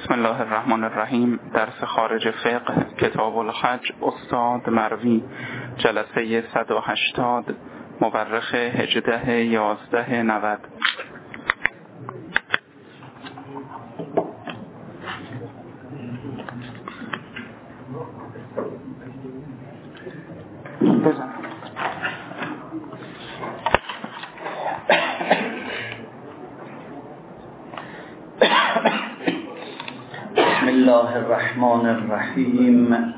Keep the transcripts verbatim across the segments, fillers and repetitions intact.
بسم الله الرحمن الرحیم. درس خارج فقه کتاب الحج استاد مروی، جلسه صد و هشتاد، مورخ هجده یازده نود. بسم الله الرحمن الرحیم.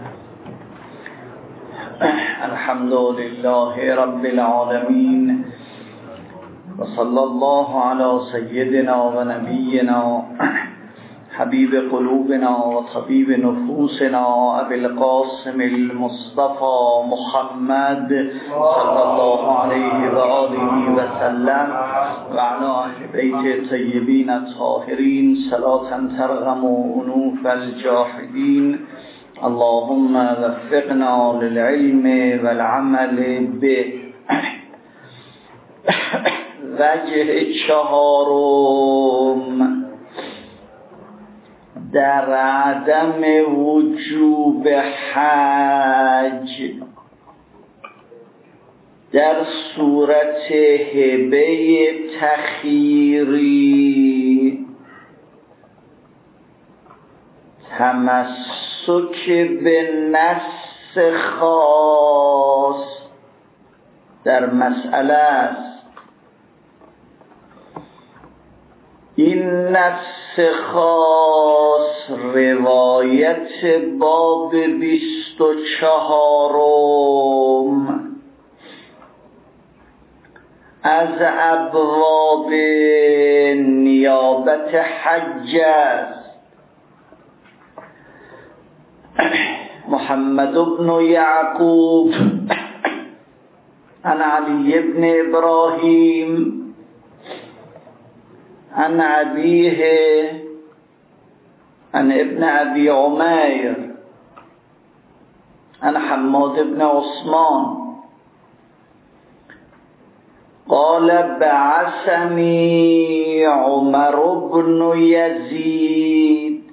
الحمد لله رب العالمین و صلی الله علی سیدنا و نبینا حبیب قلوبنا و طبیب نفوسنا ابی القاسم المصطفى محمد صلی الله علیه و آله و سلم و علی اهل بیت طیبین الطاهرین صلاة ترغم انوف الجاحدین. اللهم وفقنا للعلم والعمل به. وجه چهارم در عدم وجوب حج در صورت هبه تخییری تمسک به نص خاص در مسئله است. این نص خاص روایت باب بیست و چهارم از ابواب نیابت حج است. محمد بن یعقوب عن علی بن ابراهیم عن أبيه عن ابن أبي عمير عن حماد بن عثمان قال بعثني عمر بن يزيد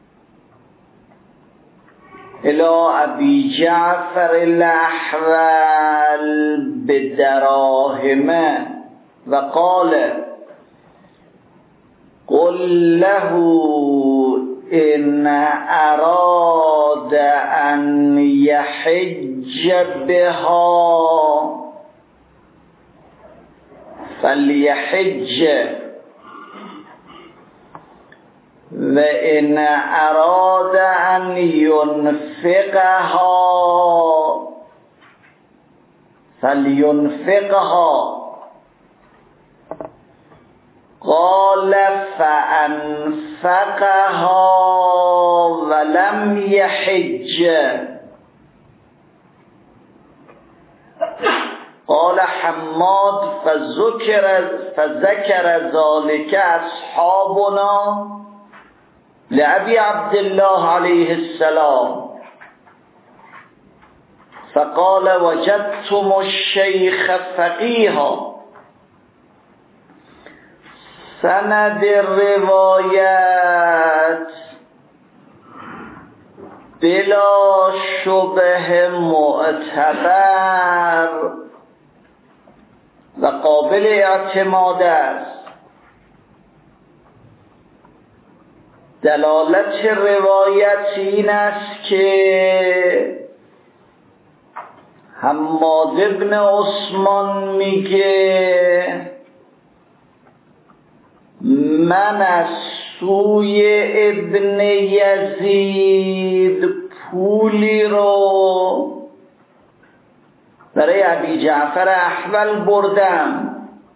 إلى أبي جعفر الأحول بدراهم وقال قل له إن أراد أن يحج بها فليحج وإن أراد أن ينفقها فلينفقها. قال فأنفقها ولم يحج. قال حماد فذكر فذكر ذلك أصحابنا لأبي عبد الله عليه السلام فقال وجدتم الشيخ فقيها. سند روایت بلا شبه معتبر و قابل اعتماد است. دلالت روایت این است که حماد بن عثمان میگه من از سوی ابن یزید پولی رو برای ابی جعفر احول بردم،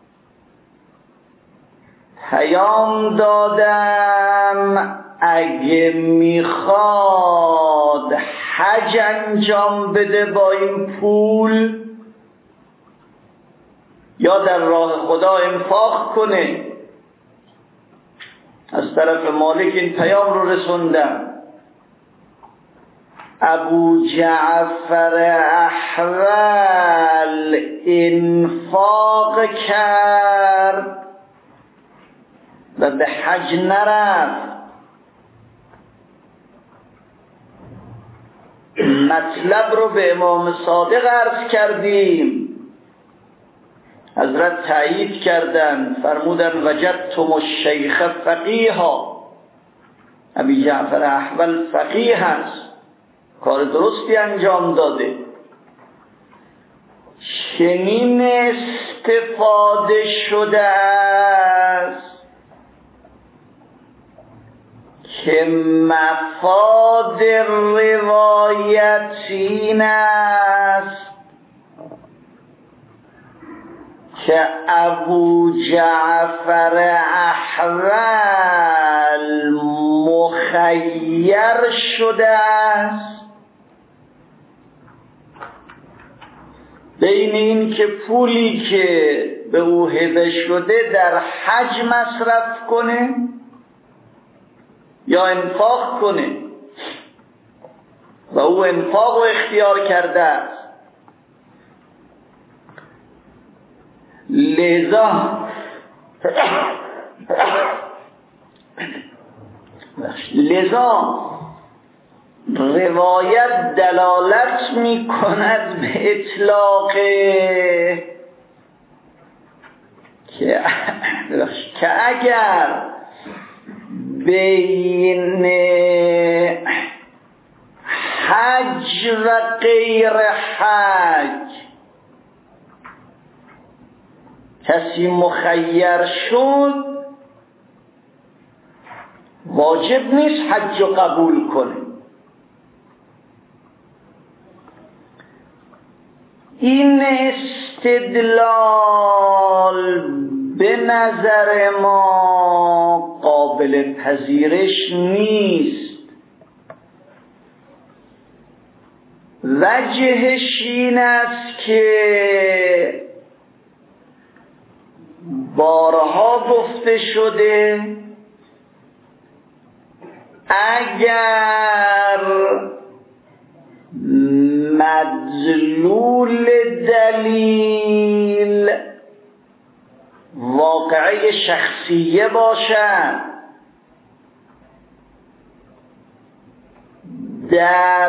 پیام دادم اگه میخواد حج انجام بده با این پول یا در راه خدا انفاق کنه. از طرف مالک این پیام رو رسوندم. ابو جعفر احول انفاق کرد و به حج نرفت. مطلب رو به امام صادق عرض کردیم، حضرت تایید کردن، فرمودن وجدتم الشیخ فقیها، ابی جعفر احول فقیه هست، کار درستی انجام داده. چنین استفاده شده است که مفاد روایت این است که ابو جعفر احول مخیر شده است بین این که پولی که به او هبه شده در حج مصرف کنه یا انفاق کنه، و او انفاق رو اختیار کرده است. لذا لذا روایت دلالت می کند به اطلاق که که اگر بین حج و غیر حج کسی مخیر شد، واجب نیست حج رو قبول کنه. این استدلال به نظر ما قابل پذیرش نیست. وجهش این است که بارها گفته شده اگر مدلول دلیل واقعه شخصیه باشد، در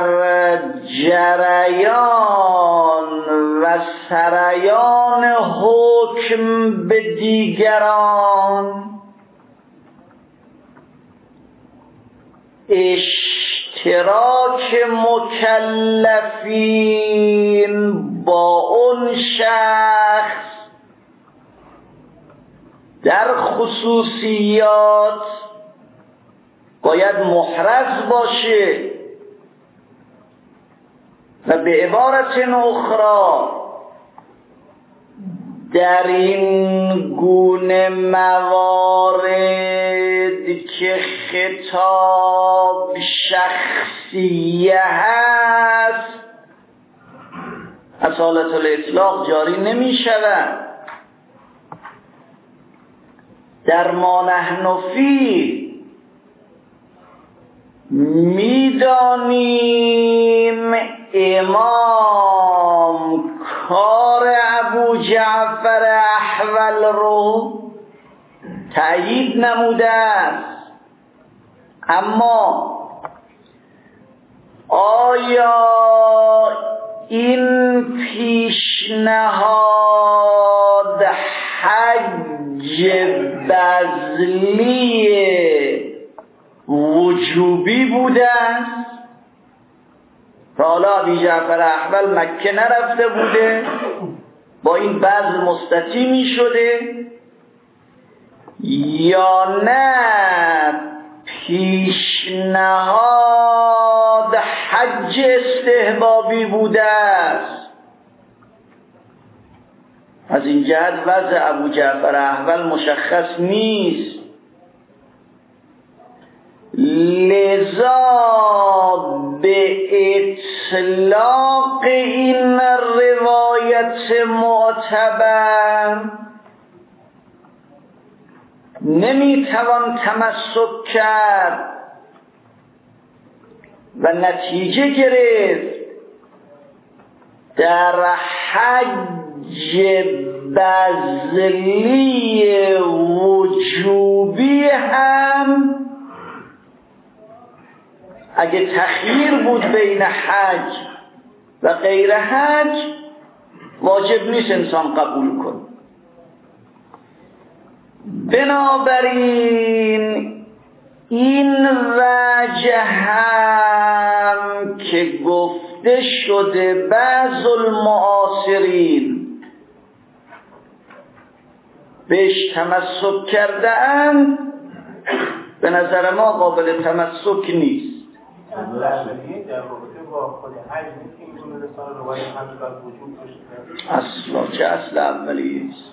جریان و سریان حکم به دیگران اشتراک مکلفین با اون شخص در خصوصیات باید محرز باشه، و به عبارت اخرى در این گونه موارد که خطاب شخصیه هست اصالت الاطلاق جاری نمی شود. در ما نحن فیه میدانیم امام کار ابو جعفر احول رو تأیید نموده است، اما آیا این پیشنهاد حج بذلی وجوبی بوده است؟ تا حالا ابی جعفر احول مکه نرفته بوده، با این بذل مستطیع می شده، یا نه پیشنهاد حج استحبابی بوده است؟ از این جهت وضع ابو جعفر احول مشخص نیست. لذا به اطلاق این روایت معتبر نمیتوان تمسک کرد و نتیجه گرفت در حج بذلی وجوبی هم اگه تخییر بود بین حج و غیر حج واجب نیست انسان قبول کنه. بنابراین این وجه هم که گفته شده بعض المعاصرین بهش تمسک کرده اند، به نظر ما قابل تمسک نیست. اصلا چه اصل اولی است؟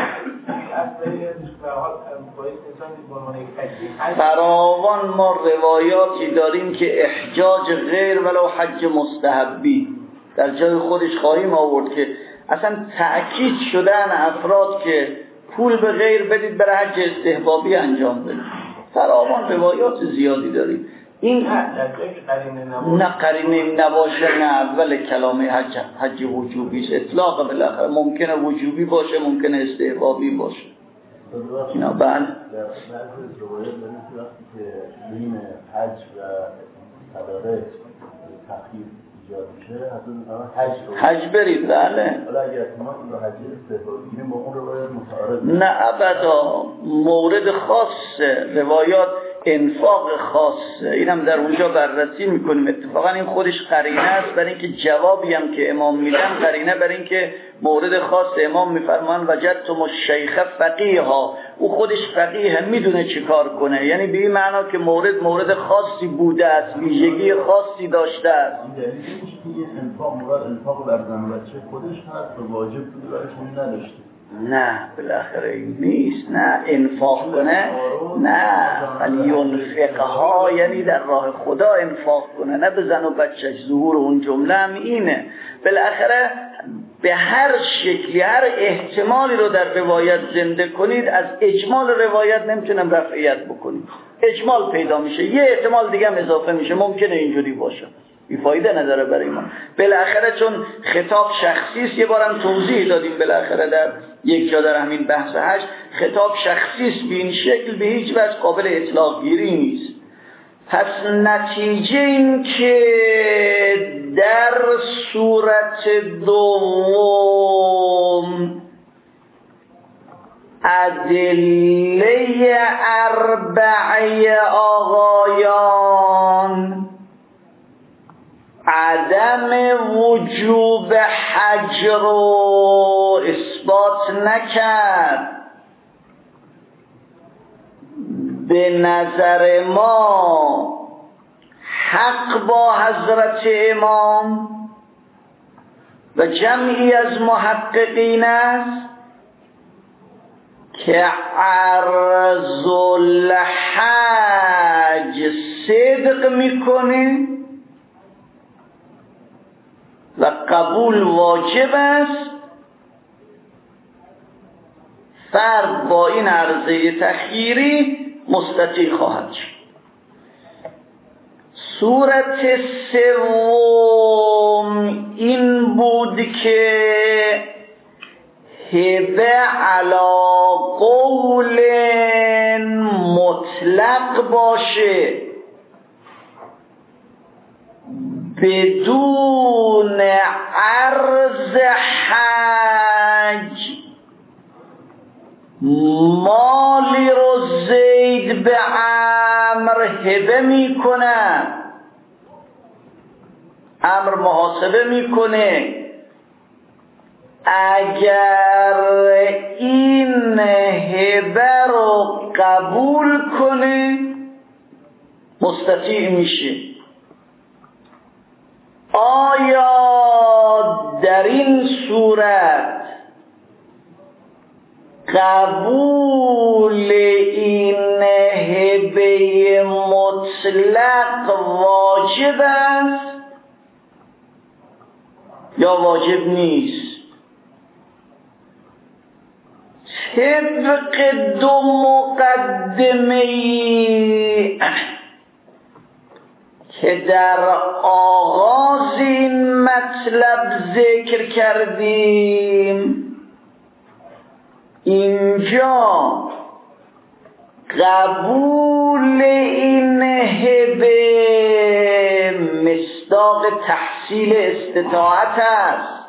فراوان ما روایاتی داریم که احجاج غیر ولو حج مستحبی در جای خودش خواهیم آورد که اصلا تأکید شدن افراد که پول به غیر بدید برای حج استحبابی انجام بدید. فراوان روایات زیادی داریم. این نه قرینه نباشه، نه اول کلام حج حج وجوبی است. اطلاق بالاخره ممکنه وجوبی باشه، ممکنه استحبابی باشه. اینا بعد در بعضی روایات داریم که وقتی که بین حج و صدقه تخییر ایجاد میشه حتی حج رو حج برید. بله حالا اگر ما این رو حج استحبابی بگیریم با اون روایات متعارض نه ابدا، مورد خاص روایات انفاق خاصه، اینم در اونجا بررسی میکنیم. اتفاقا این خودش قرینه است برای اینکه جوابی هم که امام میدن قرینه برای اینکه مورد خاص امام میفرمان وجدتم الشیخ فقیها، او خودش فقیه میدونه چی کار کنه، یعنی به این معنا که مورد مورد خاصی بوده است، ویژگی خاصی داشته است. این دلیل اینه که انفاق مراد انفاق بر زن و بچه خودش هست و واجب بوده برایشون نداشته. نه بالاخره این نیست، نه انفاق کنه، نه ولی انفقها یعنی در راه خدا انفاق کنه، نه به زن و بچهش. ظهور اون جمله هم اینه. بالاخره به هر شکلی هر احتمالی رو در روایت زنده کنید، از اجمال روایت نمیتونم رفعیت بکنید، اجمال پیدا میشه، یه احتمال دیگه هم اضافه میشه، ممکنه اینجوری باشه، بی فایده نداره برای ما. بالاخره چون خطاب شخصی است، یه بارم توضیح دادیم بالاخره در یک جا در همین بحث حج، خطاب شخصی است به این شکل به هیچ وجه قابل اطلاق گیری نیست. پس نتیجه این که در صورت دوم ادله اربعه آقایان عدم وجوب حج رو اثبات نکرد، به نظر ما حق با حضرت امام و جمعی از محققین است که عرض الحج صدق میکنه و قبول واجب است. فرد با این عرضه تخییری مستطیع خواهد شد. صورت سوم این بود که هبه علی قول مطلق باشه بدون عرض حج، مالی رو زید به عمر هبه میکنه، عمر محاسبه میکنه، اگر این هبه رو قبول کنه مستطیع میشه. آیا در این صورت قبول این هبه مطلق واجب است یا واجب نیست؟ طبق دو مقدمه‌ای که در آغاز این مطلب ذکر کردیم، اینجا قبول این هبه تحصیل استطاعت است.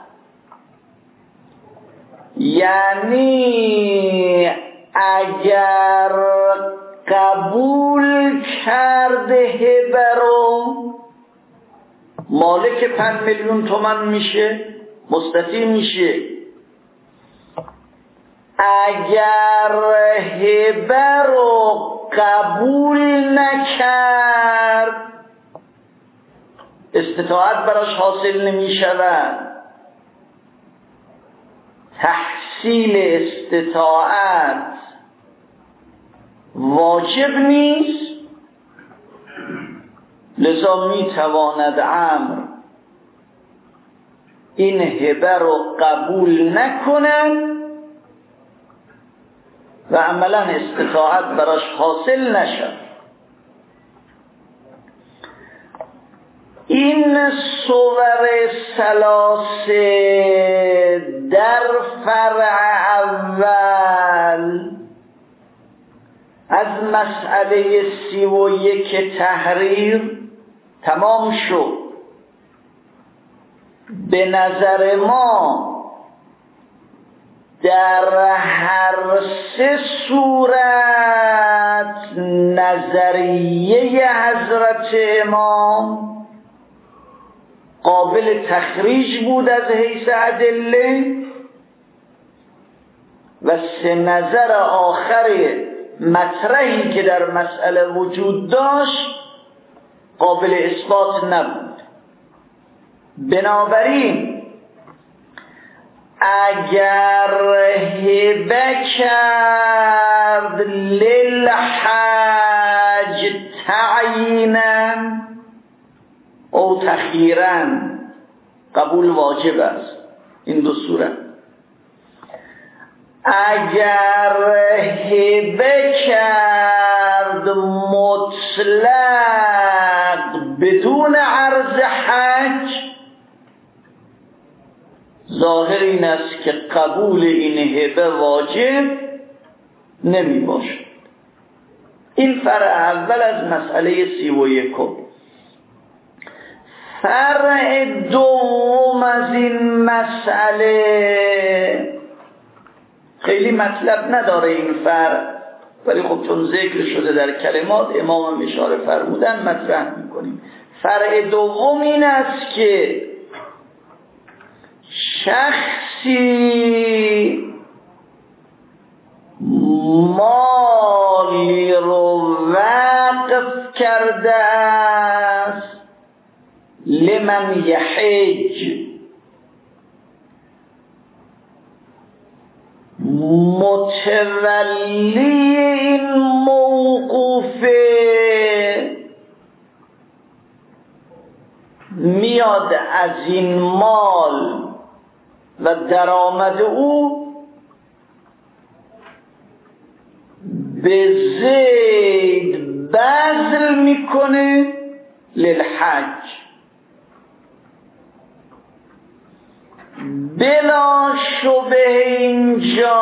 یعنی اگر قبول کرده هبه رو مالک پنج میلیون تومان میشه، مستطیع میشه. اگر هبه رو قبول نکرد استطاعت براش حاصل نمیشود. تحصیل استطاعت واجب نیست، لذا میتواند امر این هبه رو قبول نکند و عملا استطاعت براش حاصل نشد. این صور ثلاثه در فرع اول از مسئله سی و یک تحریر تمام شد. به نظر ما در هر سه صورت نظریه حضرت امام قابل تخریج بود از حیث ادله و سه نظر آخر مطرحی که در مسئله وجود داشت قابل اثبات نبود. بنابراین اگر هبه کرد للحج تعیینا او تخییرا قبول واجب است. این دو صورت. اگر هبه کرد مطلق بدون عرض حج ظاهر این است که قبول این هبه واجب نمی باشد. این فرع اول از مسئله سی و یکم. فرع دوم از این مسئله خیلی مطلب نداره این فرع، ولی خب چون ذکر شده در کلمات امام اشاره فرمودن مطرح میکنیم. فرع دوم این است که شخصی مالی رو وقف کرده است لمن یحج، متولی این موقوفه میاد از این مال و درآمد او به زید بذل میکنه للحج بلا شبه. اینجا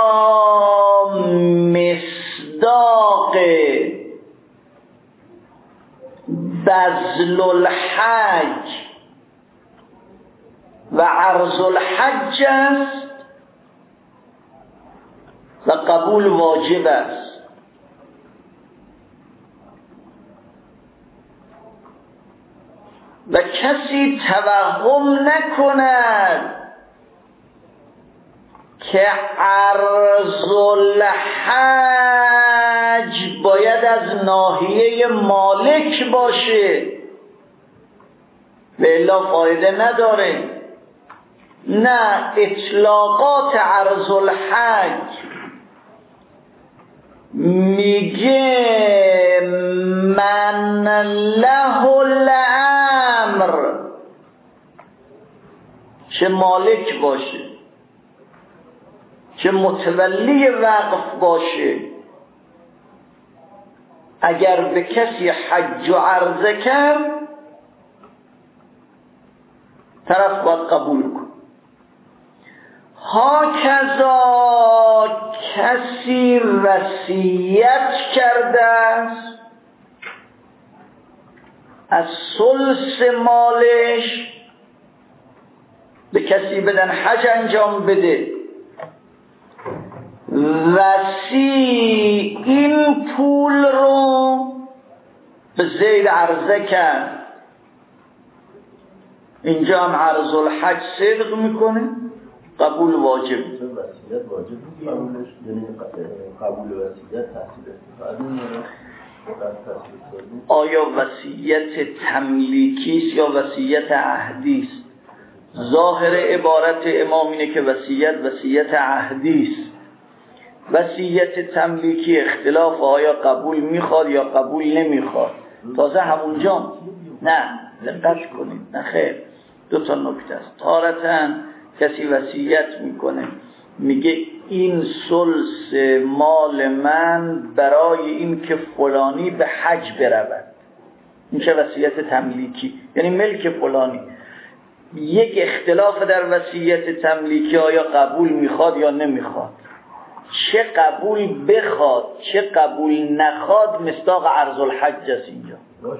مصداق بذل الحج و عرض الحج است و قبول واجب است. و کسی توهم نکند که عرض الحج باید از ناحیه مالک باشه و الا فایده نداره. نه، اطلاقات عرض الحج میگه من له الامر، چه مالک باشه چه متولی وقف باشه، اگر به کسی حج و عرضه کرد طرف باید قبول کن. هاکذا کسی وصیت کرده است از ثلث مالش به کسی بدن حج انجام بده، وسی این پول رو به زید عرضه کرد، اینجا هم عرض الحج صدق میکنه، قبول واجب. وصیت واجب قبولش، یعنی قبول وصیت تحصیل استفاده میاره. آیا وصیت تملیکی است یا وصیت عهدی است؟ ظاهر عبارت امام اینه که وصیت وصیت عهدی است. وصیت تملیکی اختلاف آیا قبول میخواد یا قبول نمیخواد. تازه همونجا نه، دقت کنید، نه خیر، دو تا نکته است. تارتاً کسی وصیت میکنه میگه این ثلث مال من برای این که فلانی به حج برود، این چه وصیت تملیکی، یعنی ملک فلانی. یک اختلاف در وصیت تملیکی آیا قبول میخواد یا نمیخواد. چه قبول بخواد چه قبول نخواد مصداق عرض الحج است. اینجا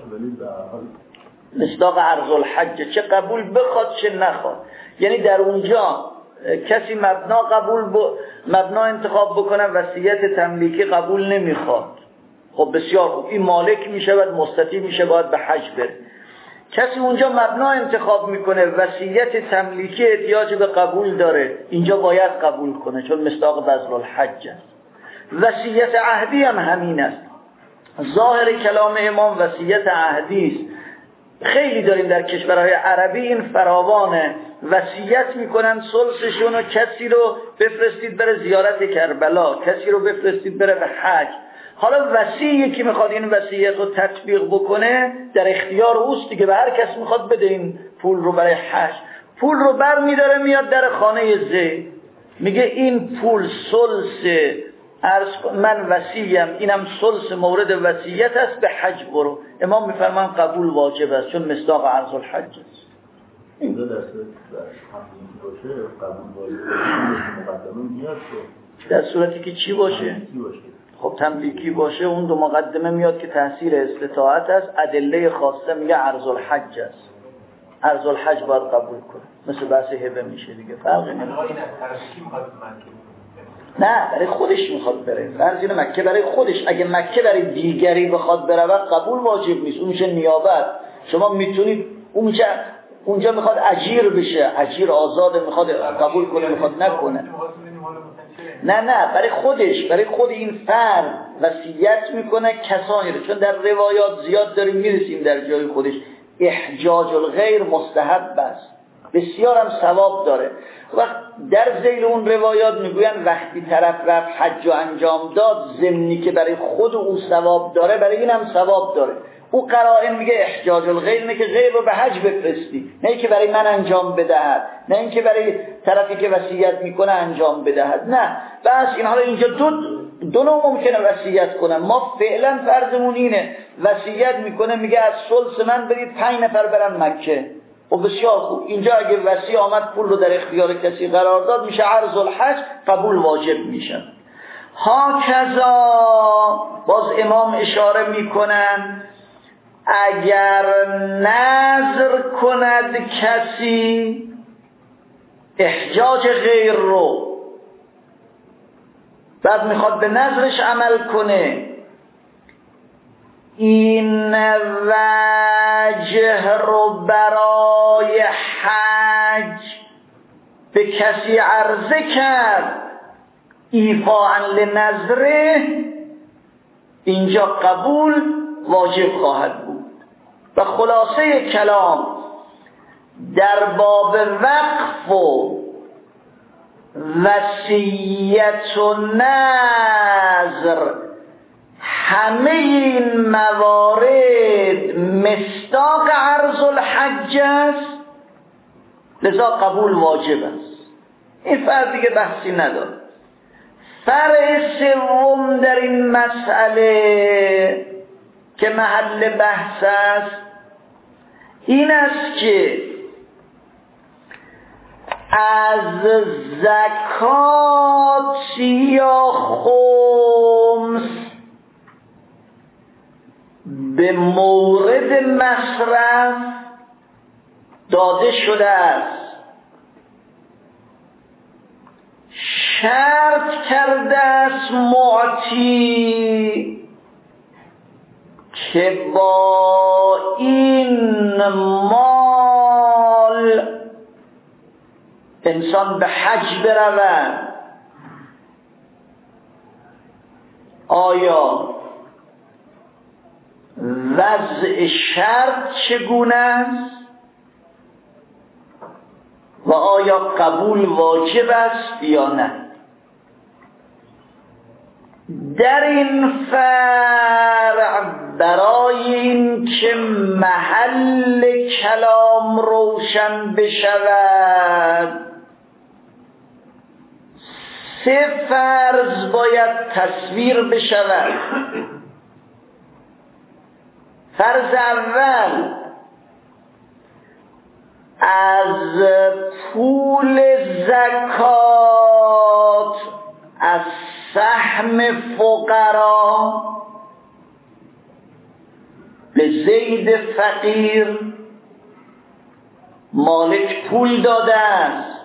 مصداق عرض الحج، چه قبول بخواد چه نخواد. یعنی در اونجا کسی مبنا قبول ب... مبنا انتخاب بکنه وصیت تملیکی قبول نمیخواد، خب بسیار خوب، این مالک میشود، مستطیع میشه، باید به حج بره. کسی اونجا مبنا انتخاب میکنه وصیت تملیکی احتیاج به قبول داره، اینجا باید قبول کنه چون مصداق بذل الحج است. وصیت عهدی هم همین است. ظاهر کلام امام وصیت عهدی است. خیلی داریم در کشورهای عربی، این فراوانه، وصیت میکنن ثلثشون و کسی رو بفرستید بره زیارت کربلا، کسی رو بفرستید بره به حج. حالا وصیه که میخواد این وصیت رو تطبیق بکنه در اختیار اوست دیگه، به هر کس میخواد بده این پول رو برای حج. پول رو بر میداره میاد در خانه زید، میگه این پول ثلث عرض من وصیم، اینم ثلث مورد وصیت است، به حج برو. امام میفرمان قبول واجب است چون مصداق عرض الحج است. این دو دسته باشه قبول واجب مقدمه میاد در صورتی که چی باشه؟ خب تملیکی باشه اون دو مقدمه میاد که تحصیل استطاعت است. ادله خاصه میگه عرض الحج است، عرض الحج باید قبول کنه، مثل بحث هبه میشه دیگه، فرقی نمیکنه. نه برای خودش میخواد بره، فرض اینه مکه برای خودش، اگه مکه برای دیگری بخواد بره قبول واجب نیست، اون میشه نیابت. شما میتونید اونجا اونجا میخواد اجیر بشه، اجیر آزاده، میخواد قبول کنه میخواد نکنه. نه نه برای خودش، برای خود این فرد وصیت میکنه کسانی رو، چون در روایات زیاد داریم میرسیم در جای خودش احجاج الغیر مستحب است، بسیار هم ثواب داره. وقت در ذیل اون روایات میگوین وقتی طرف رفت حج و انجام داد، ضمنی که برای خود او ثواب داره برای این هم ثواب داره. او قرائن میگه احجاج الغیر نه که غیر رو به حج بفرستی، نه اینکه برای من انجام بدهد، نه اینکه برای طرفی که وصیت میکنه انجام بدهد، نه. بس اینها رو اینجا دو دو نوع ممکنه وصیت کنن. ما فعلا فرضمون اینه وصیت میکنه میگه از ثلث من برید پنج نفر برن مکه. و بسیار خوب، اینجا اگه وصی آمد پول رو در اختیار کسی قرار داد میشه عرض الحج، قبول واجب میشه. ها کذا باز امام اشاره میکنن اگر نذر کند کسی احجاج غیر رو، بعد میخواد به نذرش عمل کنه، این وجه رو برای حج به کسی عرضه کرد ایفاء لنذره، اینجا قبول واجب خواهد بود. و خلاصه کلام در باب وقف و وصیت و نذر همه این موارد مصداق عرض الحج است، لذا قبول واجب است. این فرق دیگه بحثی نداره. فرع سوم در این مسئله که محل بحث است این است که از زکات یا خمس به مورد مصرف داده شده است، شرط کرده است معطی که با این مال انسان به حج برود. آیا وضع شرط چگونه است و آیا قبول واجب است یا نه؟ در این فرع برای این که محل کلام روشن بشود سه فرض باید تصویر بشود. فرض اول، از پول زکات از سهم فقرا به زید فقیر مالک پول داده است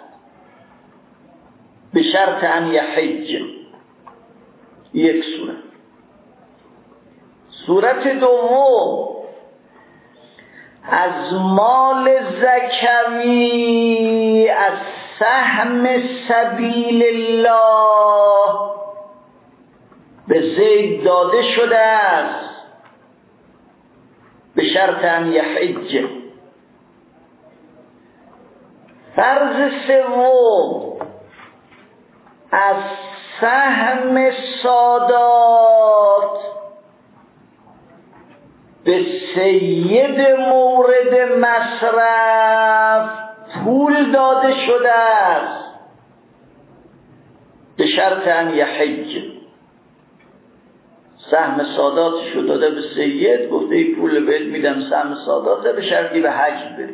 به شرط ان یحج. یک صورت. صورت دوم، از مال زکوی از سهم سبیل الله به زید داده شده است به شرط ان یحج. فرض سوم، از سهم سادات به سید مورد مصرف پول داده شده است به شرط ان یحج. سهم ساداتشو داده به سید، گفته ای پول بهت میدم سهم ساداته به شرطی به حج بری.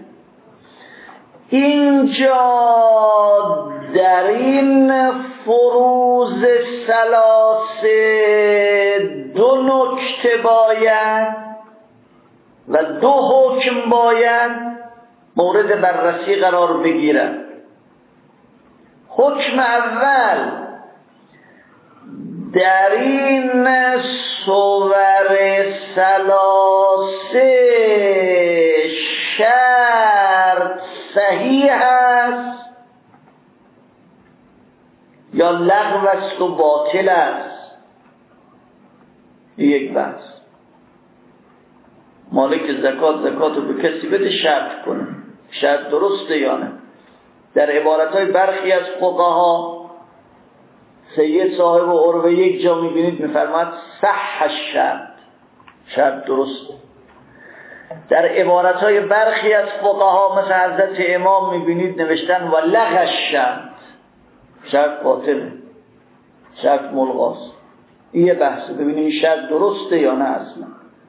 اینجا در این فروض ثلاثه دو نکته باید و دو حکم باید مورد بررسی قرار بگیرد. حکم اول، در این صور ثلاثه شرط صحیح است یا لغو است و باطل است. یک بحث. مالک زکات زکات رو به کسی بده شرط کنه، شرط درسته یا نه. در عبارتهای برخی از فقها سید صاحب و عروه یک جا میبینید میفرماد صح الشرط، شرط درسته. در عبارتهای برخی از فقها مثل حضرت امام میبینید نوشتن و لغو الشرط، شرط باطله، شرط ملغاست. این یه بحثه، ببینیم شرط درسته یا نه اصلا.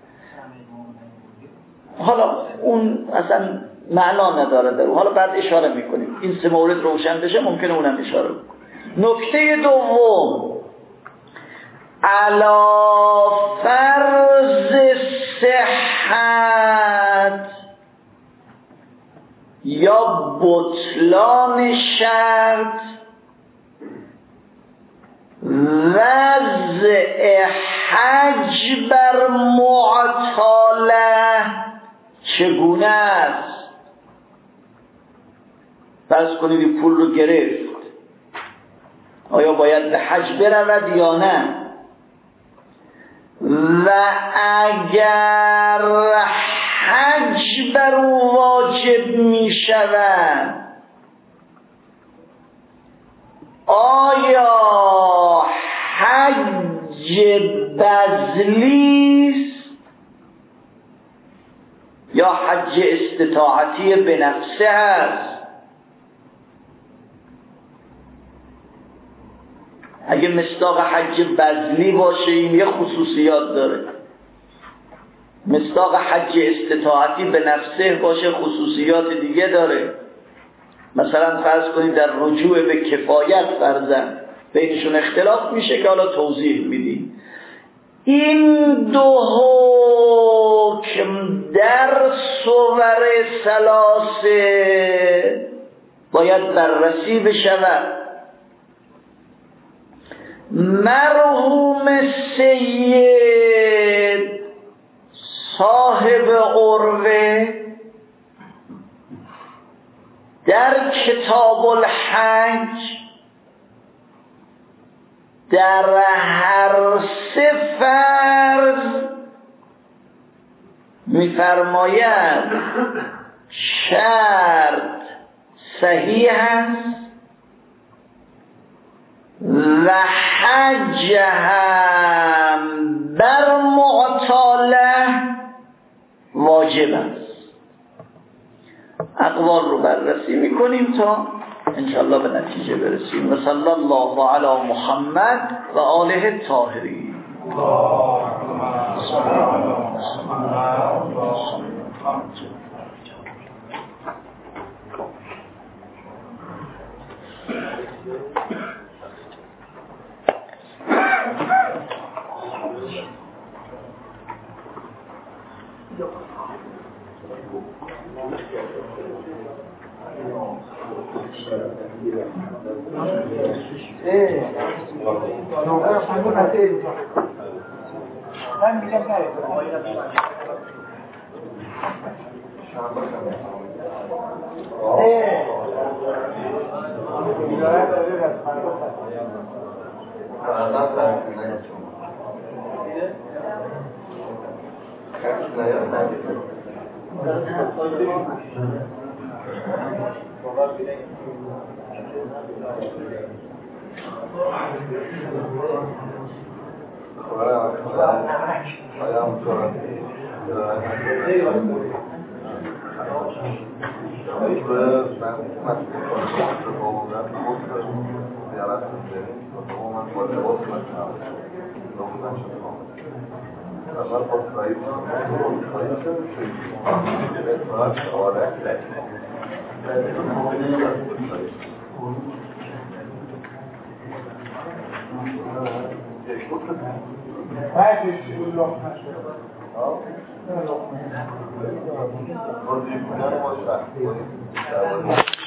حالا اون اصلا معنا نداره در اون، حالا بعد اشاره میکنیم این سه مورد روشن بشه ممکنه اونم اشاره بکنیم. نکته دوم، علا فرض صحت یا بطلان شرط وضع حج بر معطاله چگونه است؟ فرض کنید این پول رو گرفت، آیا باید به حج برود یا نه؟ و اگر حج بر او واجب می شود آیا حج بذلی است یا حج استطاعتی به نفسه است؟ اگه مصداق حج بذلی باشه این یه خصوصیات داره، مصداق حج استطاعتی به نفسه باشه خصوصیات دیگه داره. مثلا فرض کنید در رجوع به کفایت فرضاً بینشون اختلاف میشه که حالا توضیح میدیم. این دو حکم در صور ثلاثه باید بررسی بشود. مرحوم سید صاحب عروه در کتاب الحج در هر سه فرض می‌فرماید شرط صحیح است و حج هم بر معطاله واجب است. اقوال رو بررسی میکنیم تا انشاءالله به نتیجه برسیم. و صلی الله علی محمد و آله الطاهرین. Thank you.